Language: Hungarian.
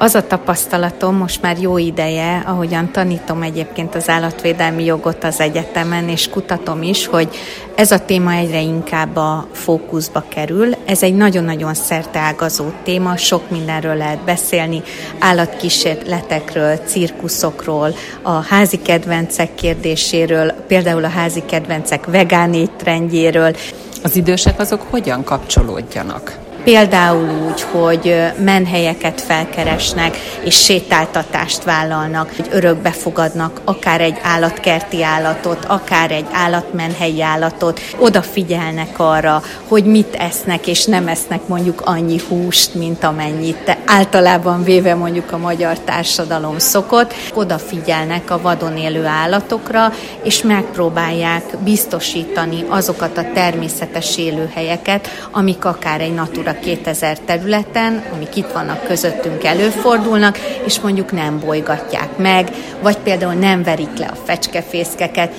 Az a tapasztalatom most már jó ideje, ahogyan tanítom egyébként az állatvédelmi jogot az egyetemen, és kutatom is, hogy ez a téma egyre inkább a fókuszba kerül. Ez egy nagyon-nagyon szerteágazó téma, sok mindenről lehet beszélni, állatkísérletekről, cirkuszokról, a házi kedvencek kérdéséről, például a házi kedvencek vegán étrendjéről. Az idősek azok hogyan kapcsolódjanak? Például úgy, hogy menhelyeket felkeresnek, és sétáltatást vállalnak, hogy örökbe fogadnak akár egy állatkerti állatot, akár egy állatmenhelyi állatot, odafigyelnek arra, hogy mit esznek, és nem esznek mondjuk annyi húst, mint amennyit általában véve mondjuk a magyar társadalom szokott. Odafigyelnek a vadon élő állatokra, és megpróbálják biztosítani azokat a természetes élőhelyeket, amik akár egy Natura 2000 területen, amik itt vannak közöttünk, előfordulnak, és mondjuk nem bolygatják meg, vagy például nem verik le a fecskefészkeket.